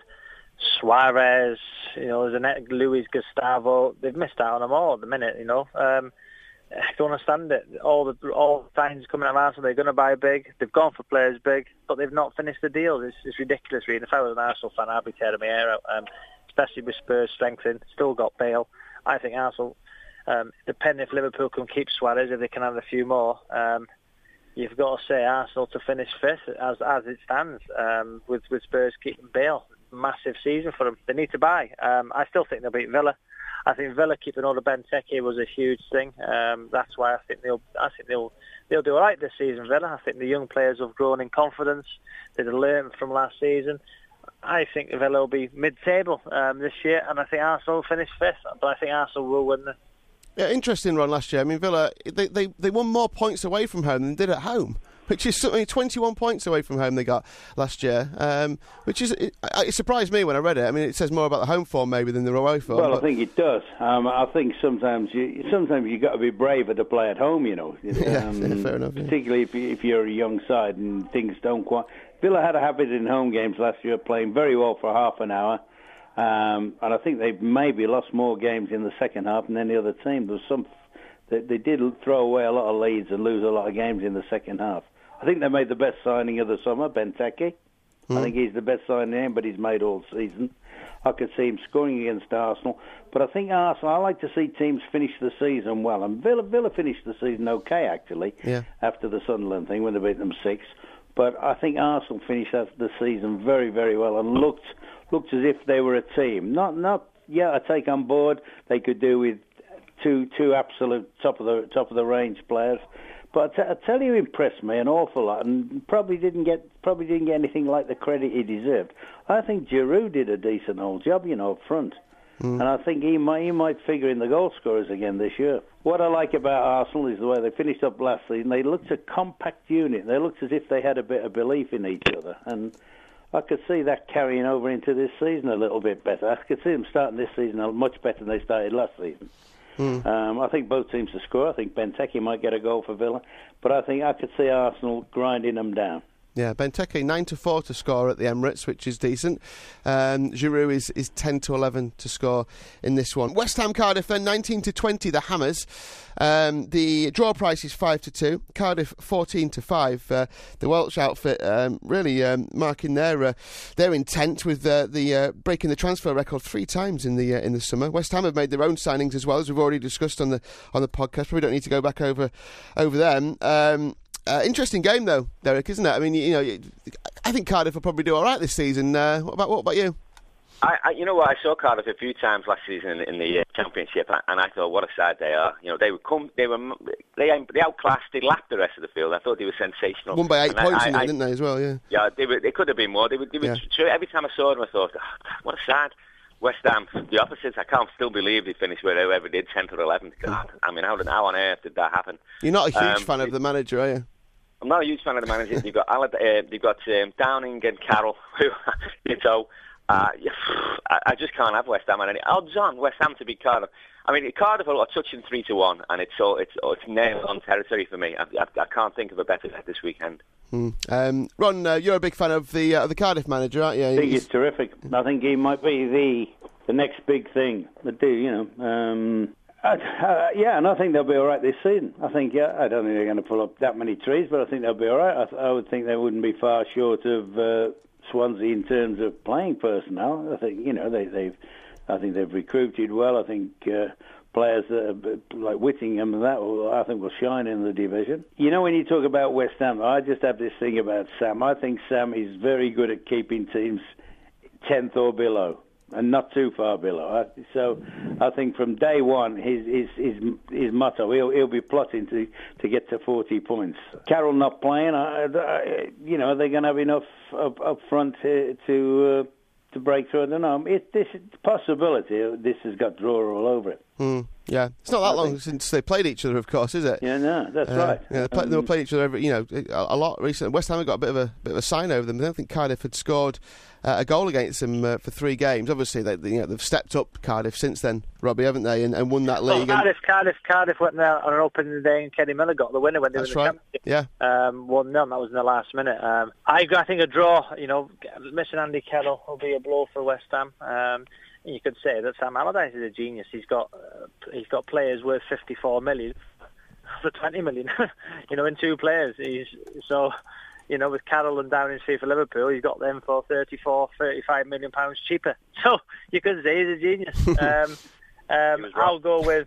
Speaker 3: Suarez. You know, there's a Luis Gustavo. They've missed out on them all at the minute. You know. Um, I don't understand it. All the all signs coming out of Arsenal, they're going to buy big. They've gone for players big, but they've not finished the deal. It's, it's ridiculous, really. If I was an Arsenal fan, I'd be tearing my hair out, um, especially with Spurs strengthening. Still got Bale. I think Arsenal, um, depending if Liverpool can keep Suarez, if they can have a few more, um, you've got to say Arsenal to finish fifth as as it stands, um, with, with Spurs keeping Bale. Massive season for them. They need to buy. Um, I still think they'll beat Villa. I think Villa keeping Ola Benteke was a huge thing. Um, that's why I think they'll. I think they'll. They'll do all right this season, Villa. I think the young players have grown in confidence. They've learned from last season. I think Villa will be mid-table um, this year, and I think Arsenal will finish fifth. But I think Arsenal will win.
Speaker 2: Yeah, interesting run last year. I mean, Villa they, they they won more points away from home than they did at home. which is something twenty-one points away from home they got last year, um, which is it, it surprised me when I read it. I mean, it says more about the home form maybe than the away form.
Speaker 4: Well,
Speaker 2: but...
Speaker 4: I think it does. Um, I think sometimes you sometimes you got to be braver to play at home. You know, um,
Speaker 2: yeah, fair enough. Yeah.
Speaker 4: Particularly if, you, if you're a young side and things don't quite. Villa had a habit in home games last year, playing very well for half an hour, um, and I think they maybe lost more games in the second half than any other team. There was some. They, they did throw away a lot of leads and lose a lot of games in the second half. I think they made the best signing of the summer, Benteke. Mm. I think he's the best signing anybody's made all season. I could see him scoring against Arsenal. But I think Arsenal, I like to see teams finish the season well. And Villa, Villa finished the season okay, actually,
Speaker 2: yeah.
Speaker 4: after the Sunderland thing when they beat them six. But I think Arsenal finished the season very, very well and looked looked as if they were a team. Not, not yeah, I take on board they could do with two two absolute top of the top of the range players. But I tell you, impressed me an awful lot, and probably didn't get probably didn't get anything like the credit he deserved. I think Giroud did a decent old job, you know, up front, mm. and I think he might he might figure in the goal scorers again this year. What I like about Arsenal is the way they finished up last season. They looked a compact unit. They looked as if they had a bit of belief in each other, and I could see that carrying over into this season a little bit better. I could see them starting this season much better than they started last season. Mm. Um, I think both teams to score. I think Benteke might get a goal for Villa, but I think I could see Arsenal grinding them down.
Speaker 2: Yeah, Benteke nine to four to score at the Emirates, which is decent. Um, Giroud is, is ten to eleven to score in this one. West Ham Cardiff then nineteen to twenty. The Hammers. Um, the draw price is five to two. Cardiff fourteen to five. Uh, the Welsh outfit um, really um, marking their uh, their intent with uh, the uh, breaking the transfer record three times in the uh, in the summer. West Ham have made their own signings as well, as we've already discussed on the on the podcast. We don't need to go back over over them. Um, Uh, interesting game, though, Derek, isn't it? I mean, you, you know, I think Cardiff will probably do all right this season. Uh, what about what about you?
Speaker 5: I, I, you know what? I saw Cardiff a few times last season in, in the uh, Championship, and I thought, what a side they are. You know, they would come, they were, they they outclassed, they lapped the rest of the field. I thought they were sensational.
Speaker 2: Won by eight
Speaker 5: and
Speaker 2: points,
Speaker 5: I,
Speaker 2: in
Speaker 5: I,
Speaker 2: there, didn't they, as well? Yeah.
Speaker 5: Yeah, they were. They could have been more. They were. They were yeah. true. Every time I saw them, I thought, oh, what a side. West Ham, the opposites. I can't still believe they finished where whoever did, tenth or eleventh. God, I mean, how, how on earth did that happen?
Speaker 2: You're not a huge
Speaker 5: um,
Speaker 2: fan of the manager, are you?
Speaker 5: I'm not a huge fan of the manager. You've got uh, you've got um, Downing and Carroll, who, you know, uh, I, I just can't have West Ham on any odds on West Ham to beat Cardiff. I mean, Cardiff are touching three to one, and it's all it's it's nailed on territory for me. I, I, I can't think of a better bet this weekend.
Speaker 2: Hmm. Um, Ron, uh, you're a big fan of the uh, the Cardiff manager, aren't you?
Speaker 4: I think he's terrific. I think he might be the the next big thing. But do you know? Um, uh, uh, yeah, and I think they'll be all right this season. I think yeah, I don't think they're going to pull up that many trees, but I think they'll be all right. I, th- I would think they wouldn't be far short of uh, Swansea in terms of playing personnel. I think you know they, they've. I think they've recruited well. I think. Uh, Players that are, like Whittingham and that, will, I think, will shine in the division. You know, when you talk about West Ham, I just have this thing about Sam. I think Sam is very good at keeping teams tenth or below, and not too far below. So I think from day one, his his his, his motto, he'll he'll be plotting to, to get to forty points. Carroll not playing, I, I, you know, are they going to have enough up, up front to... to uh, to break through? I don't know. It, this possibility, this has got draw all over it.
Speaker 2: Mm, yeah, it's not that I long think. since they played each other, of course, is it?
Speaker 4: Yeah, no, that's uh, right.
Speaker 2: Yeah, they, play, um, they were playing each other, every, you know, a, a lot recently. West Ham had got a bit of a bit of a sign over them. I don't think Cardiff had scored uh, a goal against them uh, for three games. Obviously, they, you know, they've stepped up Cardiff since then, Robbie, haven't they? And, and won that league.
Speaker 3: Well, Cardiff,
Speaker 2: and...
Speaker 3: Cardiff, Cardiff went there on an opening day, and Kenny Miller got the winner when they
Speaker 2: that's
Speaker 3: were in
Speaker 2: right.
Speaker 3: the championship.
Speaker 2: Yeah,
Speaker 3: um, one nil. That was in the last minute. Um, I, I think a draw. You know, missing Andy Carroll will be a blow for West Ham. Um, You could say that Sam Allardyce is a genius. He's got uh, he's got players worth fifty-four million for twenty million. you know, in two players. He's so you know with Carroll and Downing Street for Liverpool, he's got them for thirty-four, thirty-five million pounds cheaper. So you could say he's a genius. um, um, I'll go with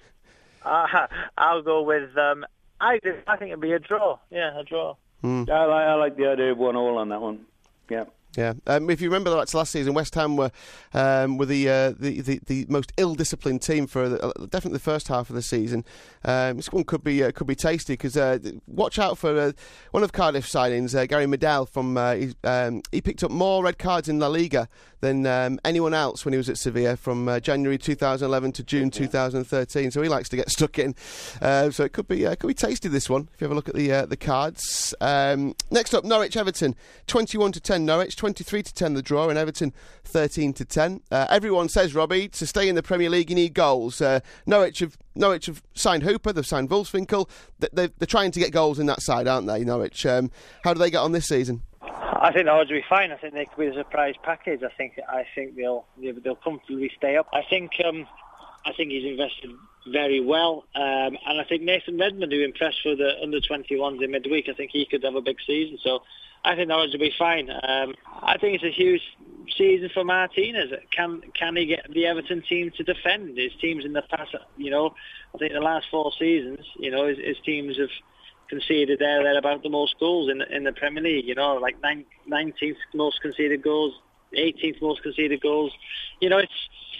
Speaker 3: uh, I'll go with um, I I think it'd be a draw. Yeah, a draw.
Speaker 2: Mm.
Speaker 4: I like I like the idea of one all on that one. Yeah.
Speaker 2: Yeah, um, if you remember that's last season, West Ham were um, were the, uh, the the the most ill-disciplined team for uh, definitely the first half of the season. Um, this one could be uh, could be tasty because uh, watch out for uh, one of Cardiff's signings, uh, Gary Medel. From uh, he, um, he picked up more red cards in La Liga than um, anyone else when he was at Sevilla from uh, January two thousand eleven to June two thousand thirteen. So he likes to get stuck in. Uh, so it could be uh, could be tasty, this one, if you have a look at the uh, the cards. Um, next up, Norwich Everton, twenty-one to ten Norwich. twenty-three to ten the draw, and Everton thirteen to ten. Uh, everyone says, Robbie, to stay in the Premier League you need goals. Uh, Norwich have Norwich have signed Hooper, they've signed Wolfswinkel. They're, they're trying to get goals in that side, aren't they, Norwich? Um, how do they get on this season?
Speaker 3: I think Norwich will be fine. I think they could be a surprise package. I think I think they'll they'll comfortably stay up. I think um, I think he's invested very well, um, and I think Nathan Redmond, who impressed for the under twenty-ones in midweek, I think he could have a big season. So I think Norwich will be fine. Um, I think it's a huge season for Martinez. Can can he get the Everton team to defend? His teams in the past, you know, I think the last four seasons, you know, his, his teams have conceded there there about the most goals in in the Premier League. You know, like nine, nineteenth most conceded goals, eighteenth most conceded goals. You know, it's.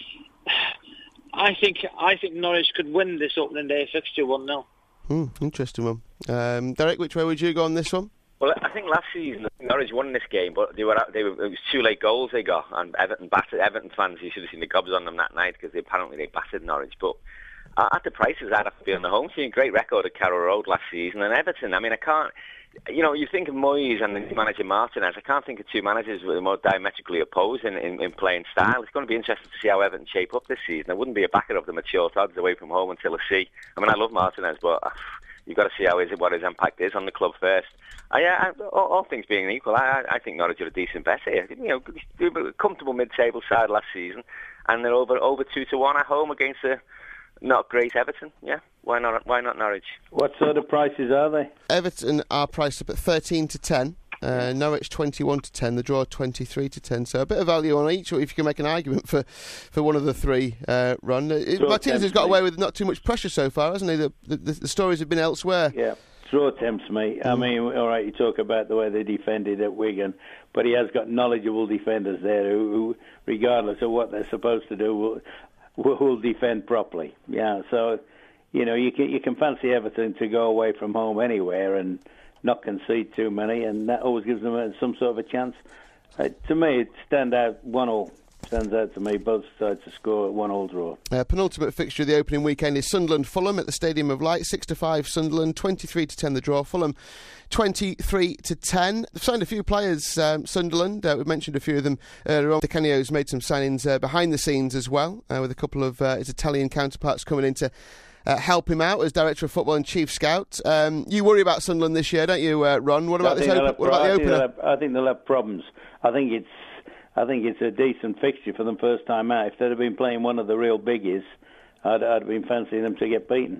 Speaker 3: I think I think Norwich could win this opening day fixture one nil.
Speaker 2: Hmm, interesting one. Um, Derek, which way would you go on this one?
Speaker 5: Well, I think last season Norwich won this game, but they were they were it was two late goals they got, and Everton battered Everton fans. You should have seen the gobs on them that night because they, apparently they battered Norwich. But uh, at the prices, I'd have to be on the home team. Great record at Carrow Road last season, and Everton. I mean, I can't. You know, you think of Moyes and the manager Martinez. I can't think of two managers that are more diametrically opposed in, in, in playing style. It's going to be interesting to see how Everton shape up this season. I wouldn't be a backer of them at short odds away from home until I see. I mean, I love Martinez, but uh, you've got to see how his, what his impact is on the club first. Uh, yeah, I, all, all things being equal, I, I think Norwich are a decent bet here. You know, they were a comfortable mid-table side last season, and they're over over two to one at home against a not great Everton. Yeah, why not? Why not Norwich?
Speaker 4: What sort of prices are they?
Speaker 2: Everton are priced up at thirteen to ten. Uh, Norwich twenty-one to ten, the draw twenty-three to ten. So a bit of value on each, if you can make an argument for, for one of the three. Uh, Ron, uh, Martinez has got away with not too much pressure so far, hasn't he? The, the, the stories have been elsewhere.
Speaker 4: Yeah, draw tempts me. I mean, all right, you talk about the way they defended at Wigan, but he has got knowledgeable defenders there who, who regardless of what they're supposed to do, will, will defend properly. Yeah, so you know you can you can fancy Everton to go away from home anywhere and not concede too many, and that always gives them a, some sort of a chance. Uh, to me, it stand out one all. Stands out to me, both sides to score at one all draw.
Speaker 2: Uh, penultimate fixture of the opening weekend is Sunderland-Fulham at the Stadium of Light. six to five Sunderland, twenty-three to ten the draw. Fulham twenty-three to ten. They've signed a few players, um, Sunderland. Uh, we've mentioned a few of them earlier on. Di Canio's made some signings uh, behind the scenes as well, uh, with a couple of uh, his Italian counterparts coming in to uh, help him out as Director of Football and Chief Scout. Um, you worry about Sunderland this year, don't you, uh, Ron? What about, this open, what about the opener?
Speaker 4: Have, I think they'll have problems. I think it's I think it's a decent fixture for them first time out. If they'd have been playing one of the real biggies, I'd, I'd have been fancying them to get beaten.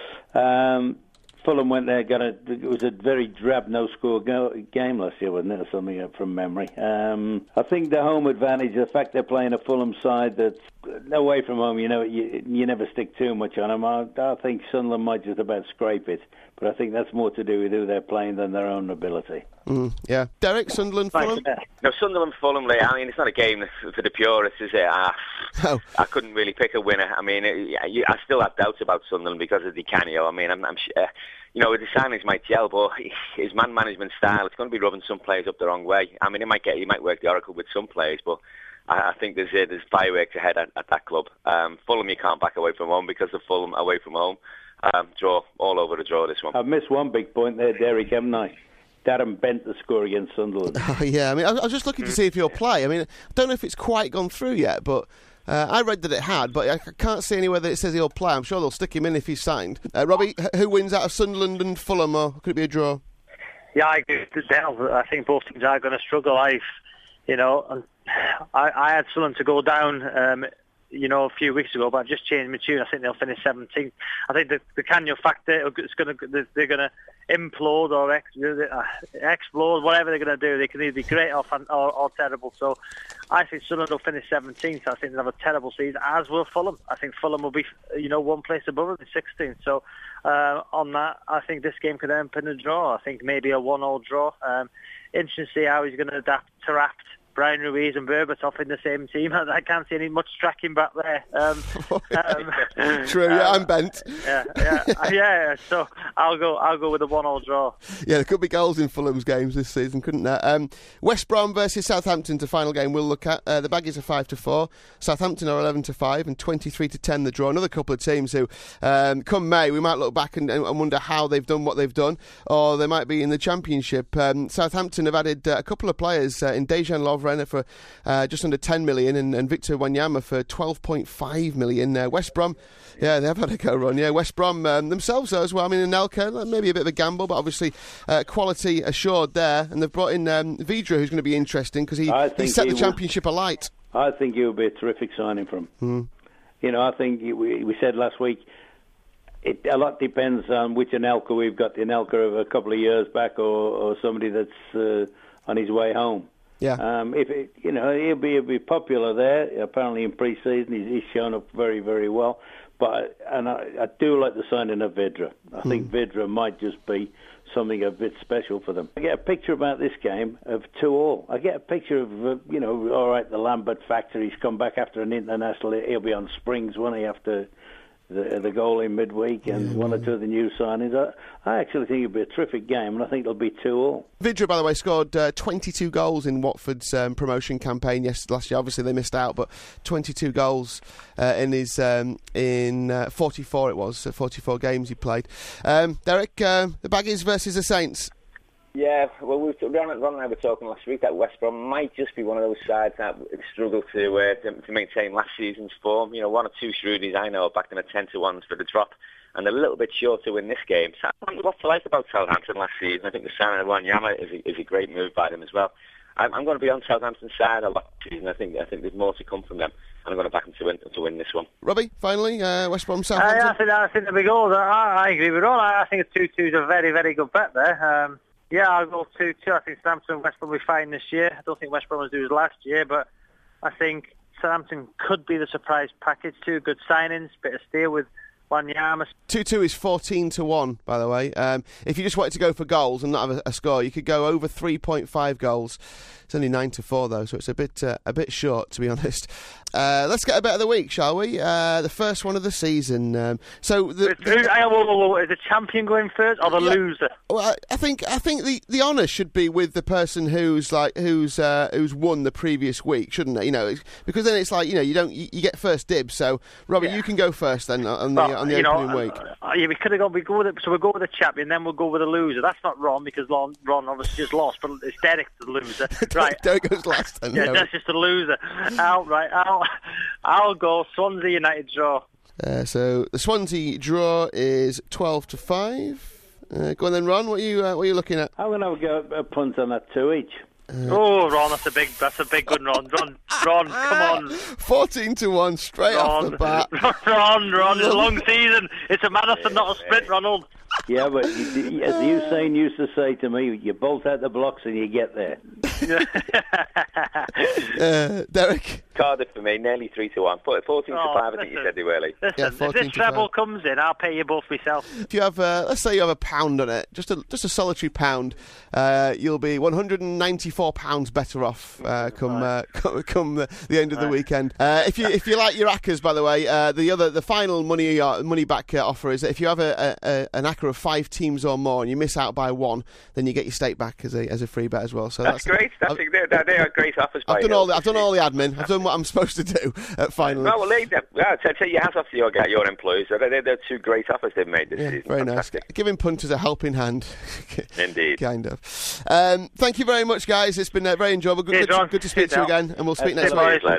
Speaker 4: Um, Fulham went there, got a, it was a very drab no-score go, game last year, wasn't it, or something from memory. Um, I think the home advantage, the fact they're playing a Fulham side that's away from home, you know, you, you never stick too much on them. I, I think Sunderland might just about scrape it, but I think that's more to do with who they're playing than their own ability.
Speaker 2: Mm, yeah. Derek, Sunderland, Fulham?
Speaker 5: No, Sunderland, Fulham, I mean, it's not a game for the purists, is it? I,
Speaker 2: oh.
Speaker 5: I couldn't really pick a winner. I mean, it, I still have doubts about Sunderland because of Di Canio. I mean, I'm, I'm uh, you know, the signings might gel, but his man management style, it's going to be rubbing some players up the wrong way. I mean, it might get, he might work the oracle with some players, but I, I think there's uh, there's fireworks ahead at, at that club. Um, Fulham, you can't back away from home because of Fulham away from home. Um, draw, all over the draw, this one.
Speaker 4: I've missed one big point there, Derek, haven't I? Darren Bent the score against Sunderland.
Speaker 2: Oh, yeah, I mean, I was just looking to see if he'll play. I mean, I don't know if it's quite gone through yet, but uh, I read that it had, but I can't see anywhere that it says he'll play. I'm sure they'll stick him in if he's signed. Uh, Robbie, who wins out of Sunderland and Fulham, or could it be a draw?
Speaker 3: Yeah, I agree with Dale. I think both teams are going to struggle. I've, you know, I, I had Sunderland to go down, um, you know, a few weeks ago, but I've just changed my tune. I think they'll finish seventeenth. I think the, the Canio factor, it's going to, they're going to implode or ex, uh, explode, whatever they're going to do. They can either be great or, or, or terrible. So I think Sunderland will finish seventeenth. I think they'll have a terrible season, as will Fulham. I think Fulham will be, you know, one place above them, sixteenth. So uh, on that, I think this game could end up in a draw. I think maybe a one-all draw. Um, interesting to see how he's going to adapt to Raft Brian Ruiz and Berbatov in the same team. I can't see any much tracking back there. Um, um,
Speaker 2: True, yeah, I'm bent.
Speaker 3: Yeah, yeah, yeah. So I'll go. I'll go with a one-all draw.
Speaker 2: Yeah, there could be goals in Fulham's games this season, couldn't there? Um, West Brom versus Southampton, the final game we'll look at. Uh, the Baggies are five to four. Southampton are eleven to five and twenty-three to ten. The draw. Another couple of teams who, um, come May, we might look back and, and wonder how they've done what they've done, or they might be in the Championship. Um, Southampton have added uh, a couple of players uh, in Dejan Lovren for uh, just under ten million and, and Victor Wanyama for twelve point five million. Uh, West Brom, yeah, they've had a go run. Yeah, West Brom um, themselves though as well. I mean, Anelka, maybe a bit of a gamble, but obviously uh, quality assured there. And they've brought in um, Vidra, who's going to be interesting because he, he set he the Championship will, alight.
Speaker 4: I think he would be a terrific signing for him.
Speaker 2: Hmm. You
Speaker 4: know, I think we, we said last week, It, a lot depends on which Anelka we've got, the Anelka of a couple of years back or, or somebody that's uh, on his way home.
Speaker 2: Yeah.
Speaker 4: Um, if it, you know, he'll be, he'll be popular there. Apparently in pre-season he's, he's shown up very, very well. But and I, I do like the signing of Vidra. I hmm. think Vidra might just be something a bit special for them. I get a picture about this game of two all. I get a picture of, uh, you know, all right, the Lambert factor. He's come back after an international. He'll be on springs, won't he, after the, the goal in midweek and yeah, one or two of the new signings. I, I actually think it'll be a terrific game, and I think it'll be two all.
Speaker 2: Vidra, by the way, scored uh, twenty-two goals in Watford's um, promotion campaign yes, last year. Obviously, they missed out, but twenty-two goals uh, in his um, in uh, forty-four. It was uh, forty-four games he played. Um, Derek, uh, the Baggies versus the Saints.
Speaker 5: Yeah, well, we were, Ron, Ron and I were talking last week that West Brom might just be one of those sides that struggle to, uh, to to maintain last season's form. You know, one or two Shrewdies I know are backed in a ten to one for the drop, and they're a little bit short to win this game. So I don't know what to like about Southampton last season. I think the signing of Wanyama is a, is a great move by them as well. I'm, I'm going to be on Southampton's side a lot this season. I think I think there's more to come from them. I'm going to back them to win to win this one.
Speaker 2: Robbie, finally, uh, West Brom, Southampton.
Speaker 3: Uh, I think I think the big goals. I, I agree with Ron. I, I think a two two is a very very good bet there. Um, Yeah, I'll go two two. I think Southampton and West Brom will be fine this year. I don't think West Brom will do as last year, but I think Southampton could be the surprise package. Two good signings, bit of steer with Wanyama.
Speaker 2: two two is fourteen to one, by the way. Um, if you just wanted to go for goals and not have a, a score, you could go over three point five goals. It's only nine to four, though, so it's a bit uh, a bit short, to be honest. Uh, let's get a bet of the week, shall we? Uh, the first one of the season. Um, so the, the,
Speaker 3: who, whoa, whoa, whoa, is the champion going first or the yeah, loser?
Speaker 2: Well, I, I think I think the, the honour should be with the person who's like who's uh, who's won the previous week, shouldn't it? You know, because then it's like you know you don't you, you get first dibs. So, Robert, yeah. you can go first then on the well, on the opening know, week.
Speaker 3: Uh, yeah, we could have gone. We go with it, so we'll go with the champion, then we'll go with the loser. That's not Ron because Ron, Ron obviously just lost, but it's Derek the loser. Right,
Speaker 2: Derek goes last. Then,
Speaker 3: yeah,
Speaker 2: no.
Speaker 3: That's just the loser. I'll right, I'll I'll go Swansea United draw.
Speaker 2: Uh, so the Swansea draw is twelve to five. Uh, go on then, Ron. What are you uh, what are you looking at?
Speaker 4: I'm going to go a punt on that two each.
Speaker 3: Uh, oh, Ron, that's a big, that's a big good Ron. Ron, Ron, come on.
Speaker 2: Fourteen to one, straight
Speaker 3: Ron,
Speaker 2: off the bat.
Speaker 3: Ron, Ron, it's a long season. It's a marathon, not a sprint, Ronald.
Speaker 4: Yeah, but you, as Usain used to say to me, you bolt out the blocks and you get there.
Speaker 2: uh, Derek?
Speaker 5: Cardiff for me, nearly three to one. fourteen
Speaker 3: oh,
Speaker 5: to five, I think you said too early.
Speaker 3: Listen, yeah, if this treble comes in, I'll pay you both myself.
Speaker 2: If you have, uh, let's say you have a pound on it, just a just a solitary pound, uh, you'll be one hundred ninety-four pounds better off uh, come uh, come, come the, the end of the right. weekend. Uh, if you if you like your ACCAs, by the way, uh, the other the final money uh, money back uh, offer is that if you have a, a, a an ACCA of five teams or more and you miss out by one, then you get your stake back as a as a free bet as well. So
Speaker 5: that's, that's great. That's a, they, they are great offers.
Speaker 2: I've
Speaker 5: by
Speaker 2: done all the, I've done all the admin. I've done what I'm supposed to do. Uh, finally,
Speaker 5: well, well, they, yeah, take your hands off to your your employees. They're, they're two great offers they've made this
Speaker 2: yeah,
Speaker 5: season.
Speaker 2: Very
Speaker 5: Fantastic.
Speaker 2: nice. Giving punters a helping hand.
Speaker 5: Indeed,
Speaker 2: kind of. Um, thank you very much, guys. It's been uh, very enjoyable. Good,
Speaker 3: Cheers,
Speaker 2: good, good to speak
Speaker 3: Cheers,
Speaker 2: to you again, and we'll speak
Speaker 3: Cheers,
Speaker 2: next week.